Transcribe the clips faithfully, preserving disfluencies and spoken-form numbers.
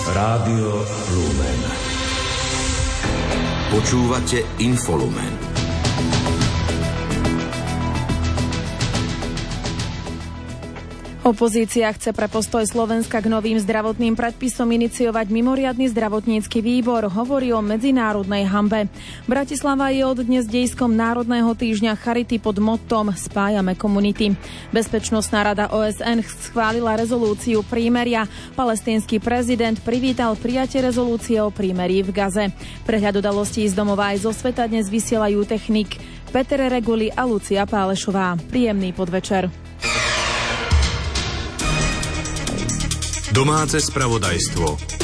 Rádio Lumen. Počúvate Infolumen. Opozícia chce pre postoj Slovenska k novým zdravotným predpisom iniciovať mimoriadny zdravotnícky výbor. Hovorí o medzinárodnej hanbe. Bratislava je od dnes dejskom Národného týždňa Charity pod mottom Spájame komunity. Bezpečnostná rada ó es en schválila rezolúciu prímeria. Palestínsky prezident privítal prijatie rezolúcie o prímerí v Gaze. Prehľad udalostí z domova aj zo sveta dnes vysielajú technik Peter Reguli a Lucia Pálešová. Príjemný podvečer. Domáce spravodajstvo.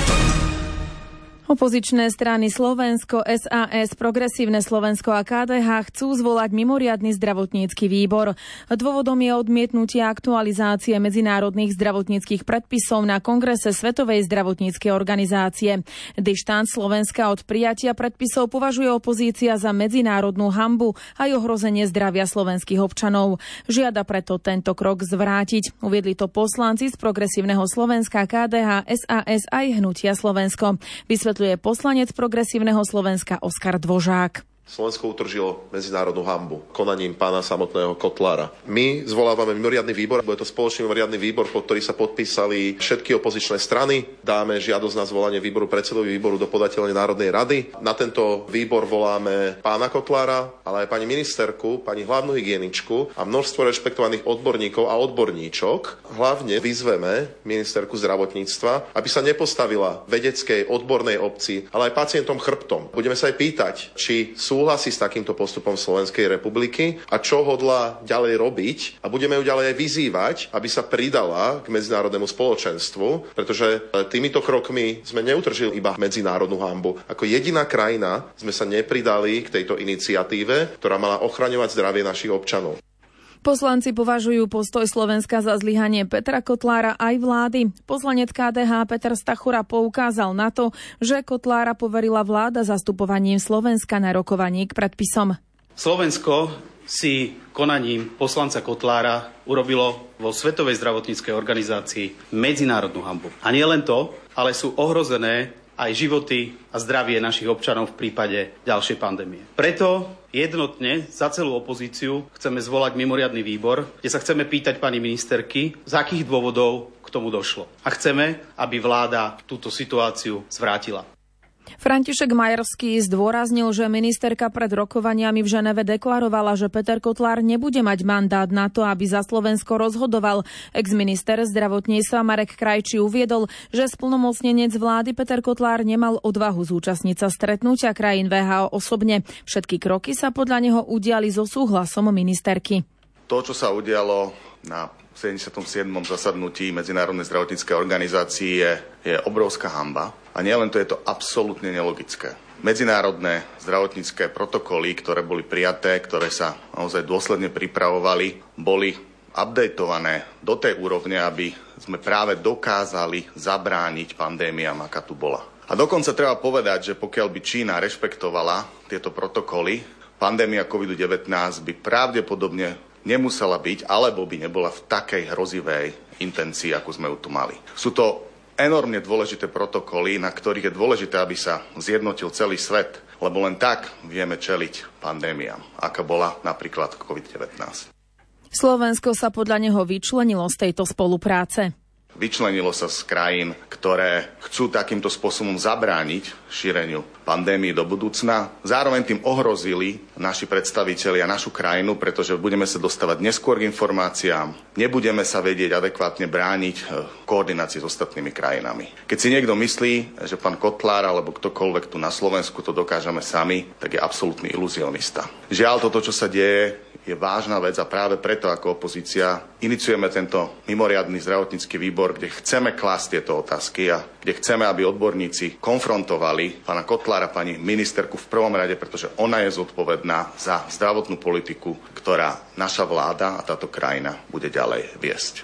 Opozičné strany Slovensko, es a es, Progresívne Slovensko a ká dé há chcú zvolať mimoriadny zdravotnícky výbor. Dôvodom je odmietnutie aktualizácie medzinárodných zdravotníckych predpisov na kongrese Svetovej zdravotníckej organizácie. Dištanc Slovenska od prijatia predpisov považuje opozícia za medzinárodnú hanbu a ohrozenie zdravia slovenských občanov. Žiada preto tento krok zvrátiť. Uviedli to poslanci z Progresívneho Slovenska, ká dé há, es a es aj Hnutia Slovensko. Vysvetľujú je poslanec Progresívneho Slovenska Oskar Dvožák. Slovensko utržilo medzinárodnú hanbu konaním pána samotného Kotlára. My zvolávame mimoriadny výbor, bude to spoločný mimoriadny výbor, pod ktorý sa podpísali všetky opozičné strany. Dáme žiadosť na zvolanie výboru predsedovi výboru do podateľnej Národnej rady. Na tento výbor voláme pána Kotlára, ale aj pani ministerku, pani hlavnú hygieničku a množstvo rešpektovaných odborníkov a odborníčok. Hlavne vyzveme ministerku zdravotníctva, aby sa nepostavila vedeckej odbornej obci, ale aj pacientom chrbtom. Budeme sa aj pýtať, či sú súhlasí s takýmto postupom Slovenskej republiky a čo hodlá ďalej robiť a budeme ju ďalej vyzývať, aby sa pridala k medzinárodnému spoločenstvu, pretože týmito krokmi sme neutržili iba medzinárodnú hanbu. Ako jediná krajina sme sa nepridali k tejto iniciatíve, ktorá mala ochraňovať zdravie našich občanov. Poslanci považujú postoj Slovenska za zlyhanie Petra Kotlára aj vlády. Poslanec ká dé há Peter Stachura poukázal na to, že Kotlára poverila vláda zastupovaním Slovenska na rokovaní k predpisom. Slovensko si konaním poslanca Kotlára urobilo vo Svetovej zdravotníckej organizácii medzinárodnú hanbu. A nie len to, ale sú ohrozené aj životy a zdravie našich občanov v prípade ďalšej pandémie. Preto jednotne za celú opozíciu chceme zvolať mimoriadny výbor, kde sa chceme pýtať pani ministerky, z akých dôvodov k tomu došlo. A chceme, aby vláda túto situáciu zvrátila. František Majerský zdôraznil, že ministerka pred rokovaniami v Ženeve deklarovala, že Peter Kotlár nebude mať mandát na to, aby za Slovensko rozhodoval. Ex-minister zdravotníctva Marek Krajčí uviedol, že splnomocnenec vlády Peter Kotlár nemal odvahu zúčastniť sa stretnutia krajín vé há ó osobne. Všetky kroky sa podľa neho udiali so súhlasom ministerky. To, čo sa udialo na sedemdesiatom siedmom zasadnutí Medzinárodnej zdravotníckej organizácie je, je obrovská hanba. A nielen to, je to absolútne nelogické. Medzinárodné zdravotnícke protokoly, ktoré boli prijaté, ktoré sa naozaj dôsledne pripravovali, boli updateované do tej úrovne, aby sme práve dokázali zabrániť pandémiám, aká tu bola. A dokonca treba povedať, že pokiaľ by Čína rešpektovala tieto protokoly, pandémia kovid devätnásť by pravdepodobne nemusela byť, alebo by nebola v takej hrozivej intencii, ako sme ju tu mali. Sú to enormne dôležité protokoly, na ktorých je dôležité, aby sa zjednotil celý svet, lebo len tak vieme čeliť pandémiám, aká bola napríklad kovid devätnásť. Slovensko sa podľa neho vyčlenilo z tejto spolupráce. Vyčlenilo sa z krajín, ktoré chcú takýmto spôsobom zabrániť šíreniu pandémii do budúcna. Zároveň tým ohrozili naši predstavitelia našu krajinu, pretože budeme sa dostávať neskôr k informáciám, nebudeme sa vedieť adekvátne brániť v koordinácii s ostatnými krajinami. Keď si niekto myslí, že pán Kotlár alebo ktokoľvek tu na Slovensku to dokážeme sami, tak je absolútny iluzionista. Žiaľ, toto, čo sa deje, je vážna vec a práve preto ako opozícia iniciujeme tento mimoriadny zdravotnícky výbor, kde chceme klásť tieto otázky a kde chceme, aby odborníci konfrontovali pána Kotlára, pani ministerku v prvom rade, pretože ona je zodpovedná za zdravotnú politiku, ktorá naša vláda a táto krajina bude ďalej viesť.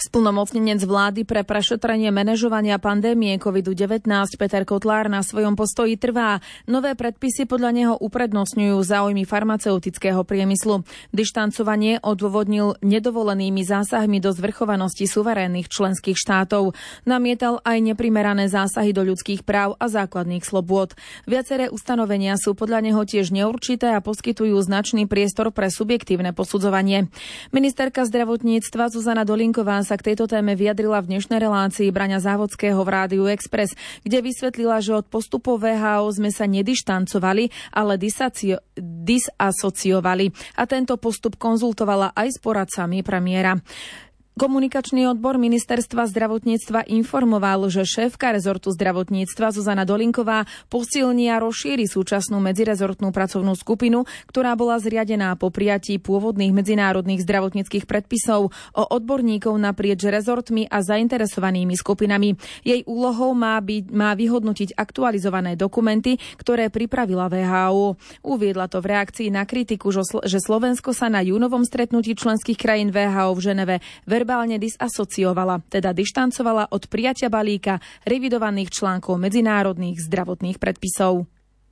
Splnomocnenec vlády pre prešetrenie manažovania pandémie kovid devätnásť Peter Kotlár na svojom postoji trvá. Nové predpisy podľa neho uprednostňujú záujmy farmaceutického priemyslu. Dištancovanie odôvodnil nedovolenými zásahmi do zvrchovanosti suverénnych členských štátov. Namietal aj neprimerané zásahy do ľudských práv a základných slobôd. Viaceré ustanovenia sú podľa neho tiež neurčité a poskytujú značný priestor pre subjektívne posudzovanie. Ministerka zdravotníctva Zuzana Dolinková sa k tejto téme vyjadrila v dnešnej relácii Braňa Závodského v Rádiu Express, kde vysvetlila, že od postupov vé há ó sme sa nedištancovali, ale disacio- disasociovali. A tento postup konzultovala aj s poradcami premiéra. Komunikačný odbor ministerstva zdravotníctva informoval, že šéfka rezortu zdravotníctva Zuzana Dolinková posilní a rozšíri súčasnú medzirezortnú pracovnú skupinu, ktorá bola zriadená po prijatí pôvodných medzinárodných zdravotníckych predpisov o odborníkov naprieč rezortmi a zainteresovanými skupinami. Jej úlohou má, byť, má vyhodnotiť aktualizované dokumenty, ktoré pripravila vé há ó. Uviedla to v reakcii na kritiku, že Slovensko sa na júnovom stretnutí členských krajín vé há ó v Ženeve verbálne disasociovala, teda dištancovala od prijatia balíka revidovaných článkov medzinárodných zdravotných predpisov.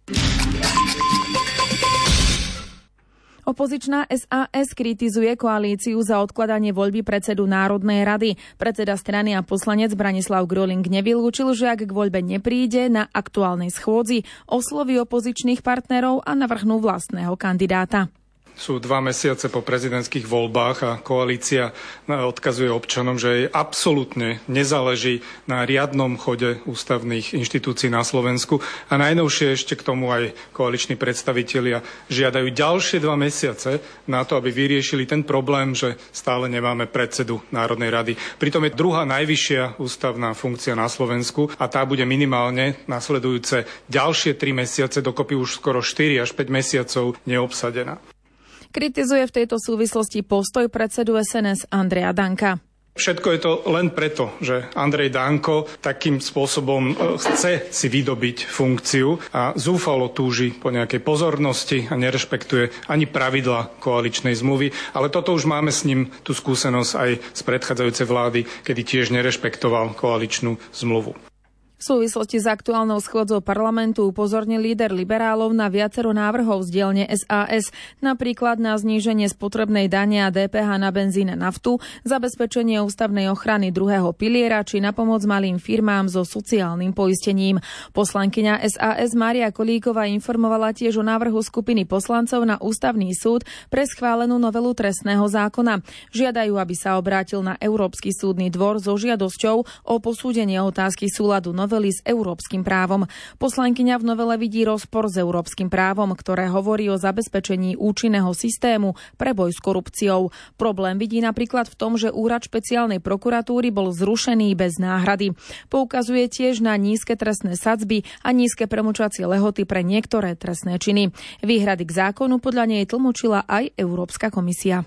Opozičná es a es kritizuje koalíciu za odkladanie voľby predsedu Národnej rady. Predseda strany a poslanec Branislav Groling nevylúčil, že ak k voľbe nepríde na aktuálnej schôdzi, osloví opozičných partnerov a navrhnú vlastného kandidáta. Sú dva mesiace po prezidentských voľbách a koalícia odkazuje občanom, že jej absolútne nezáleží na riadnom chode ústavných inštitúcií na Slovensku. A najnovšie ešte k tomu aj koaliční predstavitelia žiadajú ďalšie dva mesiace na to, aby vyriešili ten problém, že stále nemáme predsedu Národnej rady. Pritom je druhá najvyššia ústavná funkcia na Slovensku a tá bude minimálne nasledujúce ďalšie tri mesiace, dokopy už skoro štyri až päť mesiacov neobsadená. Kritizuje v tejto súvislosti postoj predsedu es en es Andreja Danka. Všetko je to len preto, že Andrej Danko takým spôsobom chce si vydobiť funkciu a zúfalo túži po nejakej pozornosti a nerešpektuje ani pravidla koaličnej zmluvy. Ale toto už máme s ním tú skúsenosť aj z predchádzajúcej vlády, kedy tiež nerešpektoval koaličnú zmluvu. V súvislosti s aktuálnou schôdzou parlamentu upozornil líder liberálov na viacero návrhov z dielne es a es, napríklad na zníženie spotrebnej dane a dé pé há na benzín a naftu, zabezpečenie ústavnej ochrany druhého piliera či na pomoc malým firmám so sociálnym poistením. Poslankyňa es a es Mária Kolíková informovala tiež o návrhu skupiny poslancov na ústavný súd pre schválenú novelu trestného zákona. Žiadajú, aby sa obrátil na Európsky súdny dvor so žiadosťou o posúdenie otázky súladu novely s európskym právom. Poslankyňa v novele vidí rozpor s európskym právom, ktoré hovorí o zabezpečení účinného systému pre boj s korupciou. Problém vidí napríklad v tom, že úrad špeciálnej prokuratúry bol zrušený bez náhrady. Poukazuje tiež na nízke trestné sadzby a nízke premlčacie lehoty pre niektoré trestné činy. Výhrady k zákonu podľa nej tlmočila aj Európska komisia.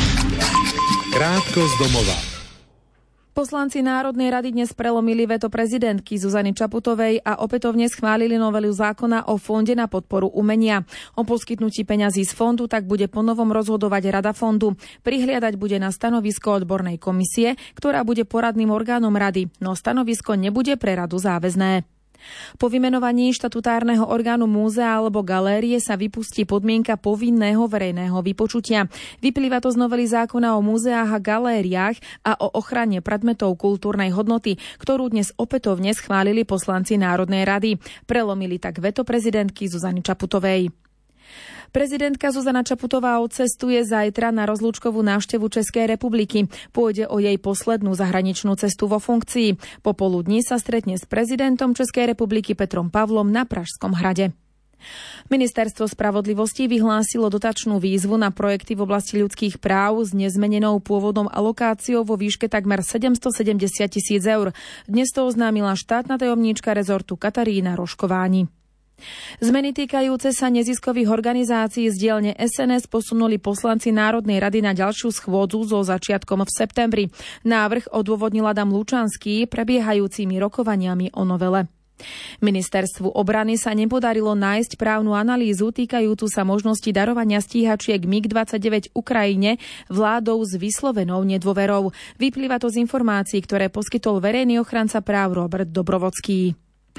Krátko z domova. Poslanci Národnej rady dnes prelomili veto prezidentky Zuzany Čaputovej a opätovne schválili novelu zákona o Fonde na podporu umenia. O poskytnutí peňazí z fondu tak bude ponovom rozhodovať Rada fondu. Prihliadať bude na stanovisko odbornej komisie, ktorá bude poradným orgánom rady, no stanovisko nebude pre radu záväzné. Po vymenovaní štatutárneho orgánu múzea alebo galérie sa vypustí podmienka povinného verejného vypočutia. Vyplýva to z novely zákona o múzeách a galériách a o ochrane predmetov kultúrnej hodnoty, ktorú dnes opätovne schválili poslanci Národnej rady. Prelomili tak veto prezidentky Zuzany Čaputovej. Prezidentka Zuzana Čaputová odcestuje zajtra na rozlúčkovú návštevu Českej republiky. Pôjde o jej poslednú zahraničnú cestu vo funkcii. Popoludní sa stretne s prezidentom Českej republiky Petrom Pavlom na Pražskom hrade. Ministerstvo spravodlivosti vyhlásilo dotačnú výzvu na projekty v oblasti ľudských práv s nezmenenou pôvodnou alokáciou vo výške takmer sedemstosedemdesiat tisíc eur. Dnes to oznámila štátna tajomníčka rezortu Katarína Roškováni. Zmeny týkajúce sa neziskových organizácií z dielne es en es posunuli poslanci Národnej rady na ďalšiu schôdzu so začiatkom v septembri. Návrh odôvodnil Adam Lučanský prebiehajúcimi rokovaniami o novele. Ministerstvu obrany sa nepodarilo nájsť právnu analýzu týkajúcu sa možnosti darovania stíhačiek mig dvadsaťdeväť Ukrajine vládou s vyslovenou nedôverou. Vyplýva to z informácií, ktoré poskytol verejný ochranca práv Robert Dobrovodský.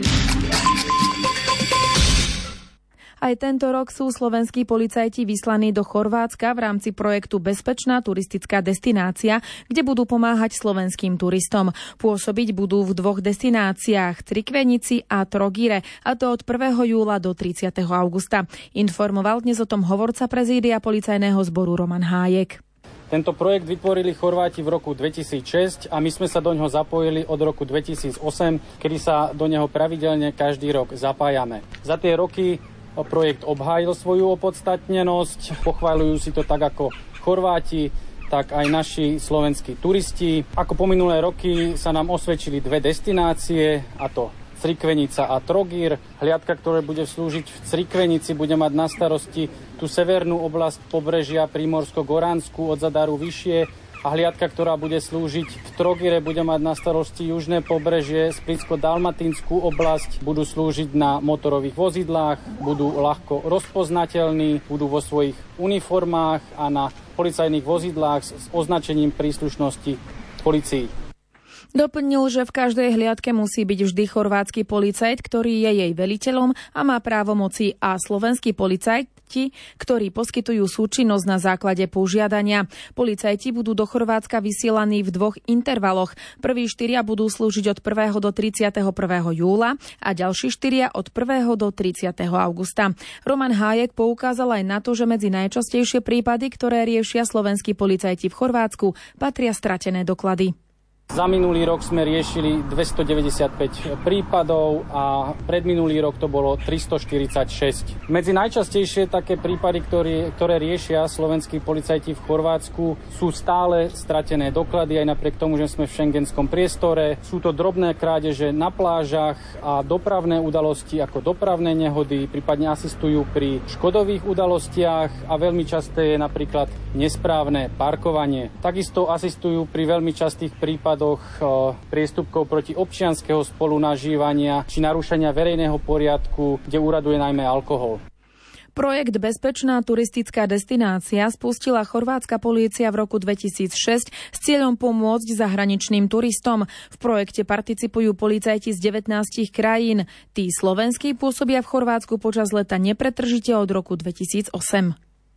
Aj tento rok sú slovenskí policajti vyslaní do Chorvátska v rámci projektu Bezpečná turistická destinácia, kde budú pomáhať slovenským turistom. Pôsobiť budú v dvoch destináciách, Crikvenici a Trogire, a to od prvého júla do tridsiateho augusta. Informoval dnes o tom hovorca prezídia policajného zboru Roman Hájek. Tento projekt vytvorili Chorváti v roku dvetisícšesť a my sme sa do ňoho zapojili od roku dvetisícosem, kedy sa do neho pravidelne každý rok zapájame. Za tie roky projekt obhájil svoju opodstatnenosť, pochvaľujú si to tak ako Chorváti, tak aj naši slovenskí turisti. Ako po minulé roky sa nám osvedčili dve destinácie, a to Crikvenica a Trogír. Hliadka, ktorá bude slúžiť v Crikvenici, bude mať na starosti tú severnú oblasť pobrežia Primorsko-Goránsku od Zadaru vyššie, a hliadka, ktorá bude slúžiť v Trogire, bude mať na starosti južné pobrežie, Splitsko-Dalmatinskú oblasť, budú slúžiť na motorových vozidlách, budú ľahko rozpoznateľní, budú vo svojich uniformách a na policajných vozidlách s označením príslušnosti polícii. Doplnil, že v každej hliadke musí byť vždy chorvátsky policajt, ktorý je jej veliteľom a má právomoci, a slovenskí policajti, ktorí poskytujú súčinnosť na základe požiadania. Policajti budú do Chorvátska vysielaní v dvoch intervaloch. Prví štyria budú slúžiť od prvého do tridsiateho prvého júla a ďalší štyria od prvého do tridsiateho augusta. Roman Hájek poukázal aj na to, že medzi najčastejšie prípady, ktoré riešia slovenskí policajti v Chorvátsku, patria stratené doklady. Za minulý rok sme riešili dvestodeväťdesiatpäť prípadov a predminulý rok to bolo tristoštyridsaťšesť. Medzi najčastejšie také prípady, ktoré, ktoré riešia slovenskí policajti v Chorvátsku, sú stále stratené doklady, aj napriek tomu, že sme v schengenskom priestore. Sú to drobné krádeže na plážach a dopravné udalosti ako dopravné nehody, prípadne asistujú pri škodových udalostiach, a veľmi časté je napríklad nesprávne parkovanie. Takisto asistujú pri veľmi častých prípadoch priestupkov proti občianskeho spolunažívania či narušenia verejného poriadku, kde úraduje najmä alkohol. Projekt Bezpečná turistická destinácia spustila chorvátska polícia v roku dvetisícšesť s cieľom pomôcť zahraničným turistom. V projekte participujú policajti z devätnástich krajín. Tí slovenskí pôsobia v Chorvátsku počas leta nepretržite od roku dvetisícosem.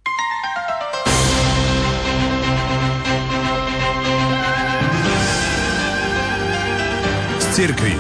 Cirkvi.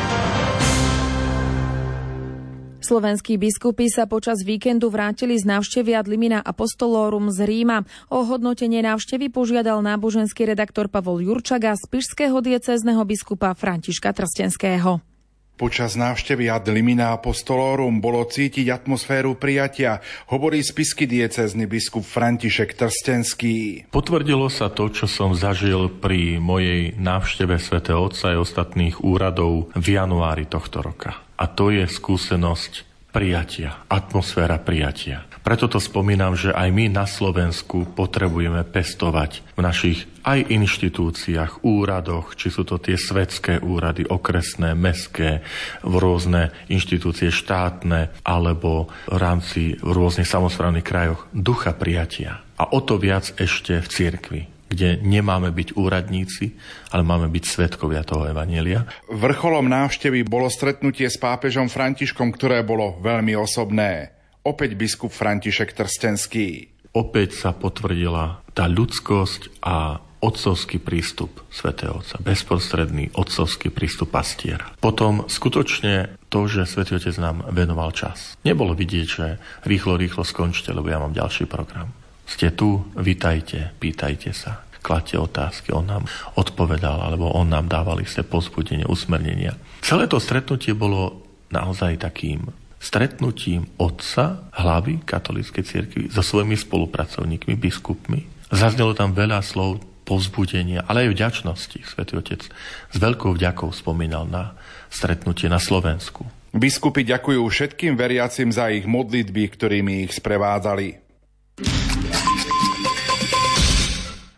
Slovenskí biskupy sa počas víkendu vrátili z návštevy ad limina apostolorum z Ríma. O hodnotenie návštevy požiadal náboženský redaktor Pavol Jurčaga z spišského diecézneho biskupa Františka Trstenského. Počas návštevy ad limina apostolorum bolo cítiť atmosféru prijatia, hovorí spišský diecézny biskup František Trstenský. Potvrdilo sa to, čo som zažil pri mojej návšteve svätého Otca a ostatných úradov v januári tohto roka. A to je skúsenosť prijatia, atmosféra prijatia. Preto to spomínam, že aj my na Slovensku potrebujeme pestovať v našich aj inštitúciách, úradoch, či sú to tie svetské úrady, okresné, mestské, v rôzne inštitúcie štátne, alebo v rámci rôznych samosprávnych krajoch, ducha prijatia. A o to viac ešte v cirkvi, kde nemáme byť úradníci, ale máme byť svedkovia toho evanjelia. Vrcholom návštevy bolo stretnutie s pápežom Františkom, ktoré bolo veľmi osobné. Opäť biskup František Trstenský. Opäť sa potvrdila tá ľudskosť a otcovský prístup svätého Otca. Bezprostredný otcovský prístup pastiera. Potom skutočne to, že svätý Otec nám venoval čas. Nebolo vidieť, že rýchlo, rýchlo skončte, lebo ja mám ďalší program. Ste tu, vitajte, pýtajte sa, kladte otázky. On nám odpovedal, alebo on nám dával isté povzbudenie, usmernenia. Celé to stretnutie bolo naozaj takým stretnutím otca, hlavy katolíckej cirkvi so svojimi spolupracovníkmi, biskupmi. Zaznelo tam veľa slov povzbudenia, ale aj vďačnosti. Svätý Otec s veľkou vďakou spomínal na stretnutie na Slovensku. Biskupy ďakujú všetkým veriacim za ich modlitby, ktorými ich sprevádzali.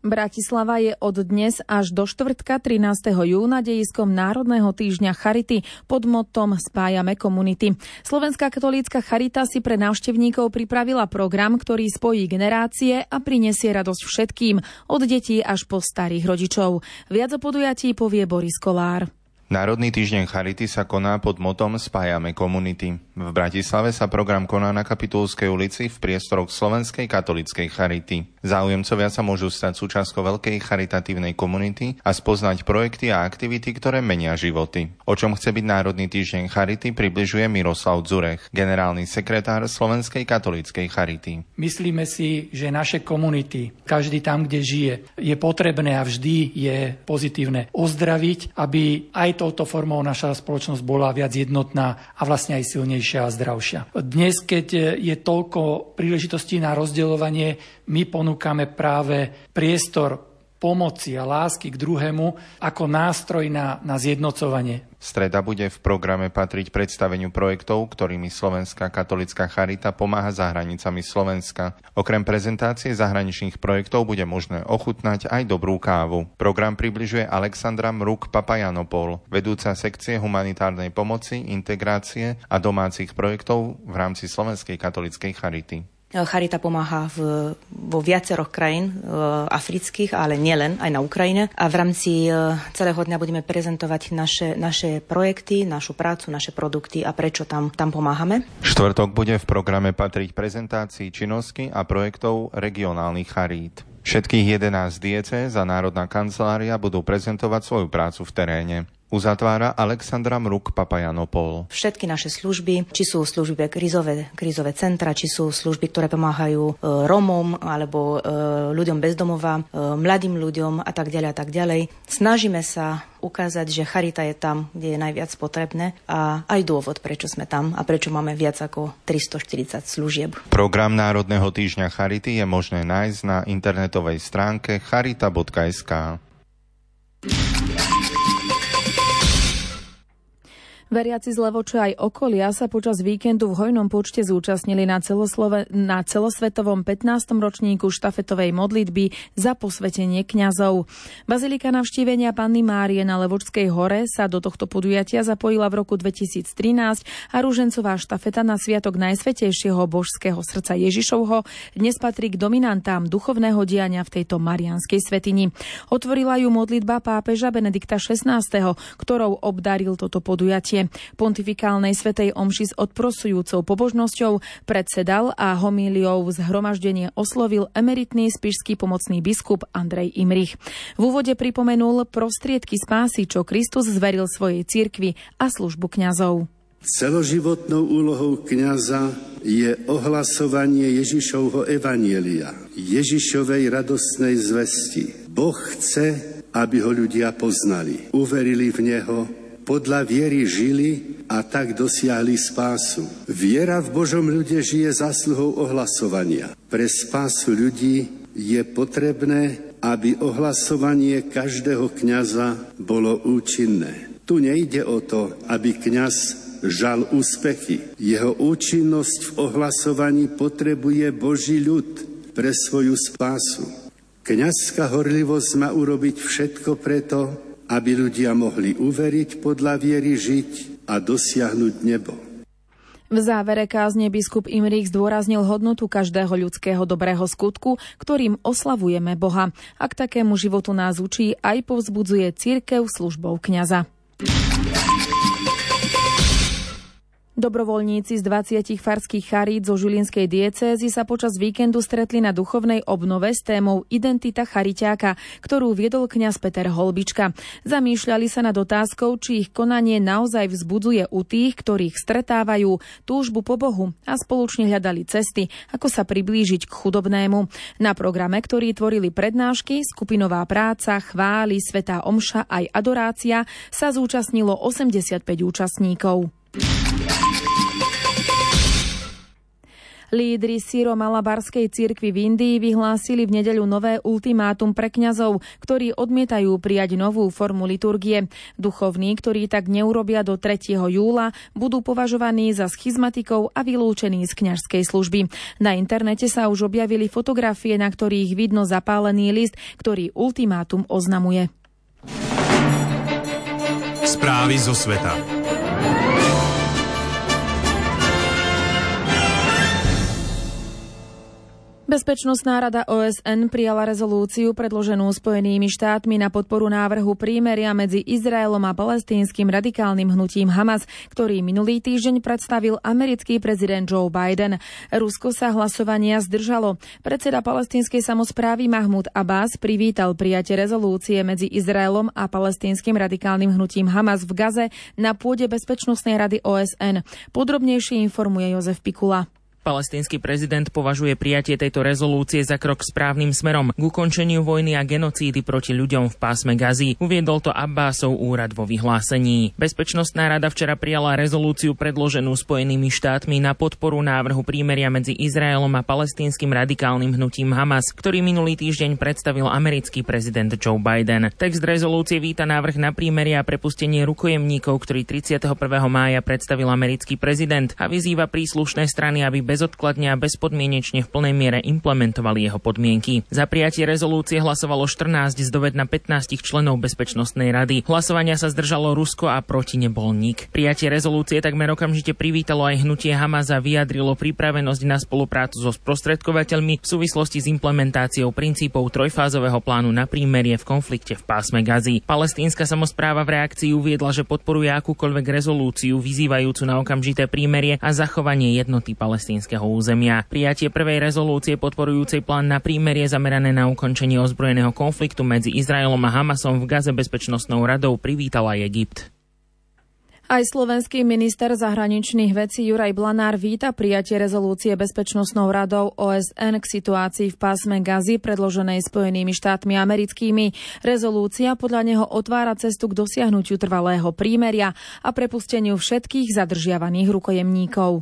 Bratislava je od dnes až do štvrtka trinásteho júna dejiskom Národného týždňa Charity pod mottom Spájame komunity. Slovenská katolícka Charita si pre návštevníkov pripravila program, ktorý spojí generácie a prinesie radosť všetkým, od detí až po starých rodičov. Viac o podujatí povie Boris Kolár. Národný týždeň Charity sa koná pod motom Spájame komunity. V Bratislave sa program koná na Kapitulskej ulici v priestoroch Slovenskej katolíckej Charity. Záujemcovia sa môžu stať súčasťou veľkej charitatívnej komunity a spoznať projekty a aktivity, ktoré menia životy. O čom chce byť Národný týždeň Charity, približuje Miroslav Dzurech, generálny sekretár Slovenskej katolíckej Charity. Myslíme si, že naše komunity, každý tam, kde žije, je potrebné a vždy je pozitívne ozdraviť, aby aj touto formou naša spoločnosť bola viac jednotná a vlastne aj silnejšia a zdravšia. Dnes, keď je toľko príležitostí na rozdeľovanie, my ponúkame práve priestor pomoci a lásky k druhému ako nástroj na, na zjednocovanie. Streda bude v programe patriť predstaveniu projektov, ktorými Slovenská katolícka Charita pomáha za hranicami Slovenska. Okrem prezentácie zahraničných projektov bude možné ochutnať aj dobrú kávu. Program približuje Alexandra Mruk Papajanopol, vedúca sekcie humanitárnej pomoci, integrácie a domácich projektov v rámci Slovenskej katolíckej Charity. Charita pomáha v, vo viaceroch krajín e, afrických, ale nielen, aj na Ukrajine. A v rámci e, celého dňa budeme prezentovať naše, naše projekty, našu prácu, naše produkty a prečo tam, tam pomáhame. Štvrtok bude v programe patriť prezentácii činnosti a projektov regionálnych charít. Všetkých jedenásť diecéz a Národná kancelária budú prezentovať svoju prácu v teréne. Uzatvára Alexandra Mruk Papajanopol. Všetky naše služby, či sú služby krízové, krízové centra, či sú služby, ktoré pomáhajú e, Rómom alebo e, ľuďom bez domova, e, mladým ľuďom a tak ďalej a tak ďalej. Snažíme sa ukázať, že charita je tam, kde je najviac potrebné a aj dôvod, prečo sme tam a prečo máme viac ako tristoštyridsať služieb. Program Národného týždňa Charity je možné nájsť na internetovej stránke charita bodka es ká. Veriaci z Levoče aj okolia sa počas víkendu v hojnom počte zúčastnili na, celoslove, na celosvetovom pätnástom ročníku štafetovej modlitby za posvetenie kňazov. Bazilika Navštívenia Panny Márie na Levočskej hore sa do tohto podujatia zapojila v roku dvetisíctrinásť a ružencová štafeta na sviatok Najsvätejšieho božského srdca Ježišovho dnes patrí k dominantám duchovného diania v tejto mariánskej svätyni. Otvorila ju modlitba pápeža Benedikta šestnásteho, ktorou obdaril toto podujatie. Pontifikálnej svätej omši s odprosujúcou pobožnosťou predsedal a homíliou zhromaždenie oslovil emeritný spišský pomocný biskup Andrej Imrich. V úvode pripomenul prostriedky spásy, čo Kristus zveril svojej cirkvi a službu kňazov. Celoživotnou úlohou kňaza je ohlasovanie Ježišovho evanjelia, Ježišovej radostnej zvesti. Boh chce, aby ho ľudia poznali, uverili v Neho, podľa viery žili a tak dosiahli spásu. Viera v Božom ľude žije zásluhou ohlasovania. Pre spásu ľudí je potrebné, aby ohlasovanie každého kňaza bolo účinné. Tu nejde o to, aby kňaz žal úspechy. Jeho účinnosť v ohlasovaní potrebuje Boží ľud pre svoju spásu. Kňazská horlivosť má urobiť všetko preto, aby ľudia mohli uveriť, podľa viery žiť a dosiahnuť nebo. V závere kázne biskup Imrich zdôraznil hodnotu každého ľudského dobrého skutku, ktorým oslavujeme Boha. A k takému životu nás učí aj povzbudzuje cirkev službou kňaza. Dobrovoľníci z dvadsiatich farských charít zo Žilinskej diecézy sa počas víkendu stretli na duchovnej obnove s témou Identita chariťáka, ktorú viedol kňaz Peter Holbička. Zamýšľali sa nad otázkou, či ich konanie naozaj vzbudzuje u tých, ktorých stretávajú, túžbu po Bohu a spoločne hľadali cesty, ako sa priblížiť k chudobnému. Na programe, ktorý tvorili prednášky, skupinová práca, chvály, svätá omša aj adorácia, sa zúčastnilo osemdesiatpäť účastníkov. Lídri Syro-Malabarskej cirkvi v Indii vyhlásili v nedeľu nové ultimátum pre kňazov, ktorí odmietajú prijať novú formu liturgie. Duchovní, ktorí tak neurobia do tretieho júla, budú považovaní za schizmatikov a vylúčení z kňažskej služby. Na internete sa už objavili fotografie, na ktorých vidno zapálený list, ktorý ultimátum oznamuje. Správy zo sveta. Bezpečnostná rada ó es en prijala rezolúciu predloženú Spojenými štátmi na podporu návrhu prímeria medzi Izraelom a palestínskym radikálnym hnutím Hamas, ktorý minulý týždeň predstavil americký prezident Joe Biden. Rusko sa hlasovania zdržalo. Predseda palestínskej samosprávy Mahmud Abbas privítal prijatie rezolúcie medzi Izraelom a palestínskym radikálnym hnutím Hamas v Gaze na pôde Bezpečnostnej rady ó es en. Podrobnejšie informuje Jozef Pikula. Palestínsky prezident považuje prijatie tejto rezolúcie za krok správnym smerom k ukončeniu vojny a genocídy proti ľuďom v pásme Gazy. Uviedol to Abbásov úrad vo vyhlásení. Bezpečnostná rada včera prijala rezolúciu predloženú Spojenými štátmi na podporu návrhu prímeria medzi Izraelom a palestínskym radikálnym hnutím Hamas, ktorý minulý týždeň predstavil americký prezident Joe Biden. Text rezolúcie víta návrh na prímerie a prepustenie rukojemníkov, ktorý tridsiateho prvého mája predstavil americký prezident, a vyzýva príslušné strany, aby bez bezodkladne a bezpodmienečne v plnej miere implementovali jeho podmienky. Za prijatie rezolúcie hlasovalo štrnásť z dovedna pätnásť členov Bezpečnostnej rady. Hlasovania sa zdržalo Rusko a proti nebol nik. Prijatie rezolúcie takmer okamžite privítalo aj hnutie Hamas a vyjadrilo pripravenosť na spoluprácu so sprostredkovateľmi v súvislosti s implementáciou princípov trojfázového plánu na prímerie v konflikte v pásme Gazy. Palestínska samospráva v reakcii uviedla, že podporuje akúkoľvek rezolúciu vyzývajúcu na okamžité prímerie a zachovanie jednoty palestínskej územia. Prijatie prvej rezolúcie podporujúcej plán na prímerie zamerané na ukončenie ozbrojeného konfliktu medzi Izraelom a Hamasom v Gaze Bezpečnostnou radou privítal aj Egypt. Aj slovenský minister zahraničných vecí Juraj Blanár víta prijatie rezolúcie Bezpečnostnou radou ó es en k situácii v pásme Gazy predloženej Spojenými štátmi americkými. Rezolúcia podľa neho otvára cestu k dosiahnutiu trvalého prímeria a prepusteniu všetkých zadržiavaných rukojemníkov.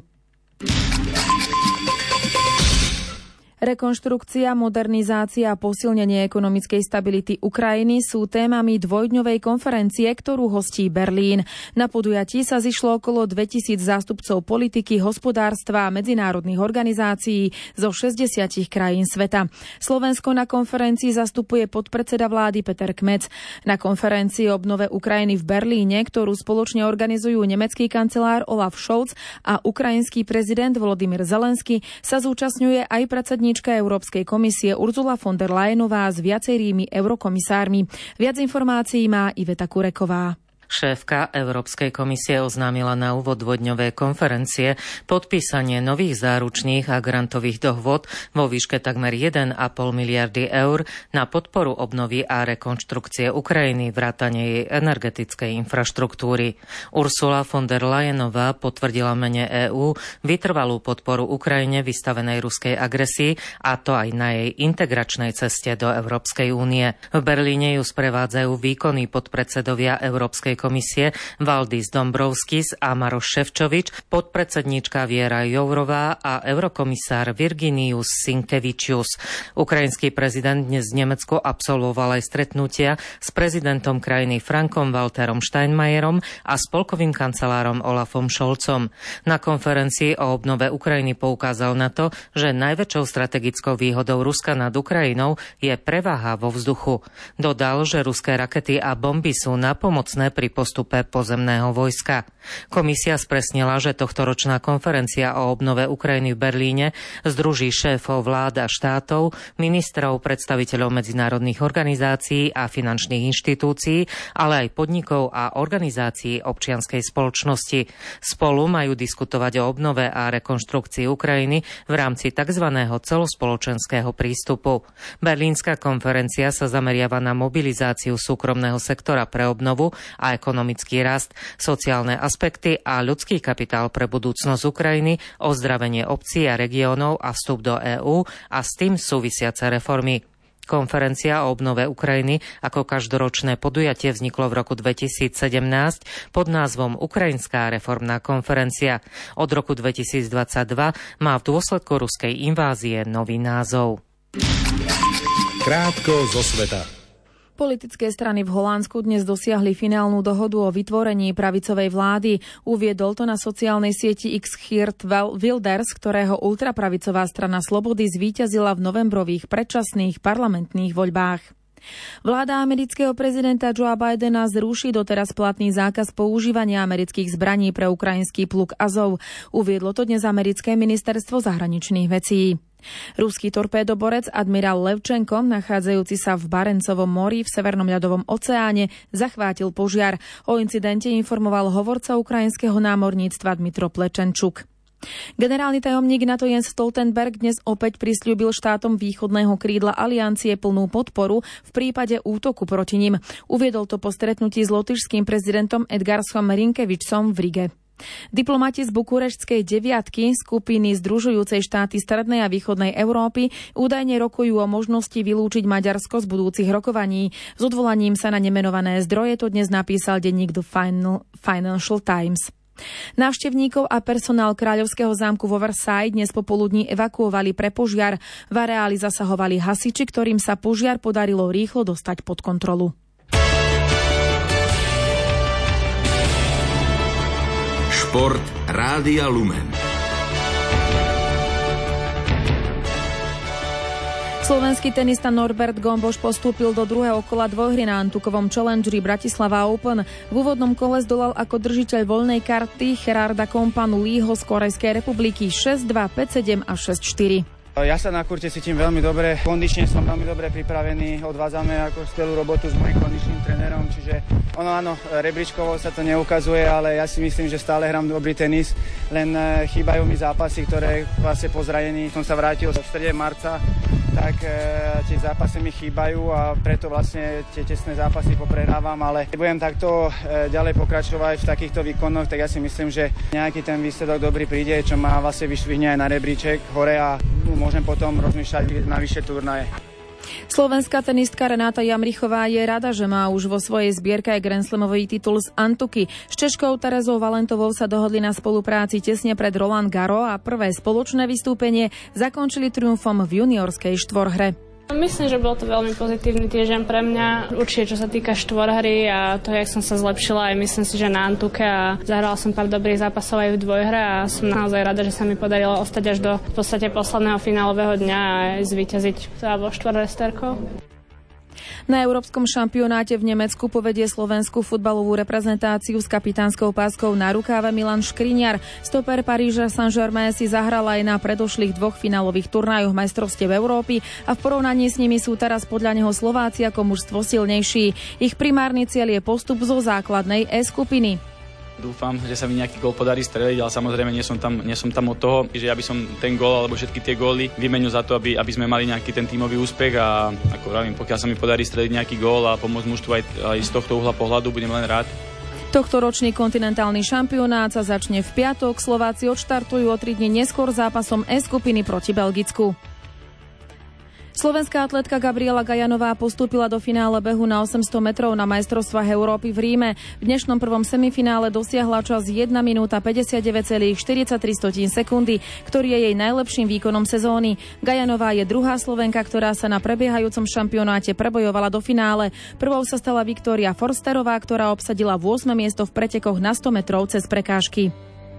Rekonštrukcia, modernizácia a posilnenie ekonomickej stability Ukrajiny sú témami dvojdňovej konferencie, ktorú hostí Berlín. Na podujatí sa zišlo okolo dvetisíc zástupcov politiky, hospodárstva a medzinárodných organizácií zo šesťdesiat krajín sveta. Slovensko na konferencii zastupuje podpredseda vlády Peter Kmec. Na konferencii o obnove Ukrajiny v Berlíne, ktorú spoločne organizujú nemecký kancelár Olaf Scholz a ukrajinský prezident Volodymyr Zelenský, sa zúčastňuje aj predsedníčka Európskej komisie Ursula von der Leyenová s viacerými eurokomisármi. Viac informácií má Iveta Kureková. Šéfka Európskej komisie oznámila na úvod dvojdňovej konferencie podpísanie nových záručných a grantových dohôd vo výške takmer jeden a pol miliardy eur na podporu obnovy a rekonštrukcie Ukrajiny, vrátane jej energetickej infraštruktúry. Ursula von der Leyenová potvrdila mene EÚ vytrvalú podporu Ukrajine vystavenej ruskej agresii, a to aj na jej integračnej ceste do Európskej únie. V Berlíne ju sprevádzajú výkonní podpredsedovia Európskej komisie Valdis Dombrovskis a Maroš Šefčovič, podpredsedníčka Viera Jourová a eurokomisár Virginius Sinkevičius. Ukrajinský prezident dnes v Nemecku absolvoval aj stretnutia s prezidentom krajiny Frankom Walterom Steinmeierom a spolkovým kancelárom Olafom Scholzom. Na konferencii o obnove Ukrajiny poukázal na to, že najväčšou strategickou výhodou Ruska nad Ukrajinou je prevaha vo vzduchu. Dodal, že ruské rakety a bomby sú napomocné pri postupe pozemného vojska. Komisia spresnila, že tohtoročná konferencia o obnove Ukrajiny v Berlíne združí šéfov vlád a štátov, ministrov, predstaviteľov medzinárodných organizácií a finančných inštitúcií, ale aj podnikov a organizácií občianskej spoločnosti. Spolu majú diskutovať o obnove a rekonštrukcii Ukrajiny v rámci tzv. Celospoločenského prístupu. Berlínska konferencia sa zameriava na mobilizáciu súkromného sektora pre obnovu a ekonomický rast, sociálne aspekty a ľudský kapitál pre budúcnosť Ukrajiny, ozdravenie obcí a regiónov a vstup do EÚ a s tým súvisiace reformy. Konferencia o obnove Ukrajiny ako každoročné podujatie vzniklo v roku dvetisícsedemnásť pod názvom Ukrajinská reformná konferencia. Od roku dvetisícdvadsaťdva má v dôsledku ruskej invázie nový názov. Krátko zo sveta. Politické strany v Holandsku dnes dosiahli finálnu dohodu o vytvorení pravicovej vlády. Uviedol to na sociálnej sieti X Geert Wilders, ktorého ultrapravicová strana Slobody zvíťazila v novembrových predčasných parlamentných voľbách. Vláda amerického prezidenta Joea Bidena zruší doteraz platný zákaz používania amerických zbraní pre ukrajinský pluk Azov. Uviedlo to dnes americké ministerstvo zahraničných vecí. Ruský torpédoborec admirál Levčenko, nachádzajúci sa v Barencovom mori v Severnom ľadovom oceáne, zachvátil požiar. O incidente informoval hovorca ukrajinského námorníctva Dmytro Plečenčuk. Generálny tajomník NATO Jens Stoltenberg dnes opäť prisľúbil štátom východného krídla aliancie plnú podporu v prípade útoku proti nim. Uviedol to po stretnutí s lotyšským prezidentom Edgarsom Rinkevičom v Rige. Diplomati z bukureštskej deviatky, skupiny združujúcej štáty strednej a východnej Európy, údajne rokujú o možnosti vylúčiť Maďarsko z budúcich rokovaní. S odvolaním sa na nemenované zdroje to dnes napísal denník The Financial Times. Návštevníkov a personál Kráľovského zámku vo Versailles dnes popoludní evakuovali pre požiar. V areáli zasahovali hasiči, ktorým sa požiar podarilo rýchlo dostať pod kontrolu. Šport Rádia Lumen. Slovenský tenista Norbert Gomboš postúpil do druhého kola dvojhry na Antukovom Challengeri Bratislava Open. V úvodnom kole zdolal ako držiteľ voľnej karty Gerarda Kompanu Leeho z Korejskej republiky šesť dva, päť sedem a šesť štyri. Ja sa na kurte cítim veľmi dobre, kondične som veľmi dobre pripravený, odvádzame ako skvelú robotu s mojím kondičným trénerom, čiže ono áno, rebríčkovo sa to neukazuje, ale ja si myslím, že stále hrám dobrý tenis, len chýbajú mi zápasy, ktoré vlastne po zranení som sa vrátil v strede marca, tak e, tie zápasy mi chýbajú a preto vlastne tie tesné zápasy poprehrávam, ale budem takto e, ďalej pokračovať v takýchto výkonoch, tak ja si myslím, že nejaký ten výsledok dobrý príde, čo ma vlastne vyšvihne aj na rebríček hore a môžem potom rozmýšľať na vyššie turnaje. Slovenská tenistka Renáta Jamrichová je rada, že má už vo svojej zbierke aj Grand Slamový titul z Antuky. S Češkou Terezou Valentovou sa dohodli na spolupráci tesne pred Roland Garros a prvé spoločné vystúpenie zakončili triumfom v juniorskej štvorhre. Myslím, že bol to veľmi pozitívny týždeň pre mňa. Určite, čo sa týka štvorhry a toho, jak som sa zlepšila, aj myslím si, že na Antuke a zahrala som pár dobrých zápasov aj v dvojhre a som naozaj rada, že sa mi podarilo ostať až do v podstate posledného finálového dňa a aj zvíťaziť vo štvorhre s Terkou. Na európskom šampionáte v Nemecku povedie slovenskú futbalovú reprezentáciu s kapitánskou páskou na rukáve Milan Škriňar. Stoper Paríža Saint-Germain si zahral aj na predošlých dvoch finálových turnajoch majstrovstiev Európy a v porovnaní s nimi sú teraz podľa neho Slováci ako mužstvo silnejší. Ich primárny cieľ je postup zo základnej E skupiny. Dúfam, že sa mi nejaký gól podarí streliť, ale samozrejme nie som tam, nie som tam od toho, že ja by som ten gól alebo všetky tie góly vymenil za to, aby, aby sme mali nejaký ten tímový úspech a ako vravím, pokiaľ sa mi podarí streliť nejaký gól a pomôcť mužstvu aj, aj z tohto uhla pohľadu, budem len rád. Tohto ročný kontinentálny šampionát sa začne v piatok. Slováci odštartujú o tri dni neskôr zápasom E skupiny proti Belgicku. Slovenská atletka Gabriela Gajanová postúpila do finále behu na osemsto metrov na majstrovstvách Európy v Ríme. V dnešnom prvom semifinále dosiahla čas jedna minúta päťdesiatdeväť celá štyridsaťtri sekundy, ktorý je jej najlepším výkonom sezóny. Gajanová je druhá Slovenka, ktorá sa na prebiehajúcom šampionáte prebojovala do finále. Prvou sa stala Viktória Forsterová, ktorá obsadila ôsme miesto v pretekoch na sto metrov cez prekážky.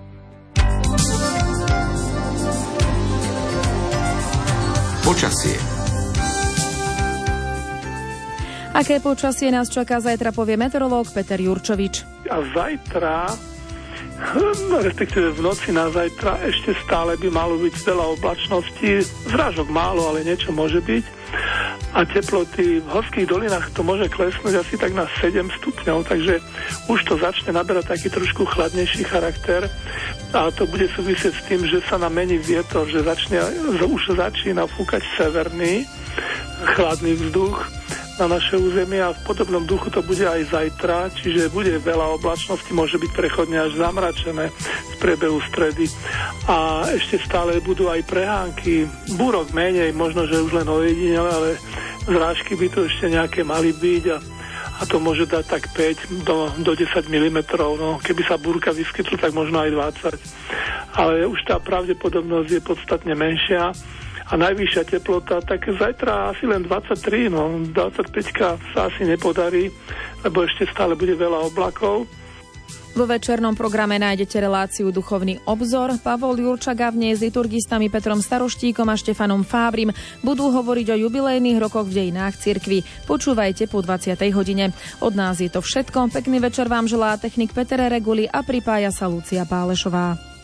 Počasie. Aké počasie nás čaká zajtra, povie meteorológ Peter Jurčovič. A zajtra, respektíve v noci na zajtra, ešte stále by malo byť veľa oblačností. Zrážok málo, ale niečo môže byť. A teploty v horských dolinách to môže klesnúť asi tak na sedem stupňov, takže už to začne naberať taký trošku chladnejší charakter. A to bude súvisieť s tým, že sa nám mení vietor, že začne, už začína fúkať severný chladný vzduch na naše územie a v podobnom duchu to bude aj zajtra, čiže bude veľa oblačnosti, môže byť prechodne až zamračené z priebehu stredy a ešte stále budú aj prehánky, búrok menej, možno, že už len ojedinele, ale zrážky by tu ešte nejaké mali byť a, a to môže dať tak päť do, do desať milimetrov. No, keby sa búrka vyskytla, tak možno aj dvadsať. Ale už tá pravdepodobnosť je podstatne menšia. A najvyššia teplota, tak zajtra asi len dvadsaťtri, no dvadsaťpäť sa asi nepodarí, lebo ešte stále bude veľa oblakov. Vo večernom programe nájdete reláciu Duchovný obzor. Pavol Jurčaga v nej s liturgistami Petrom Staroštíkom a Štefanom Fábrim budú hovoriť o jubilejných rokoch v dejinách cirkvi. Počúvajte po dvadsiatej hodine. Od nás je to všetko. Pekný večer vám želá technik Peter Reguli a pripája sa Lucia Pálešová.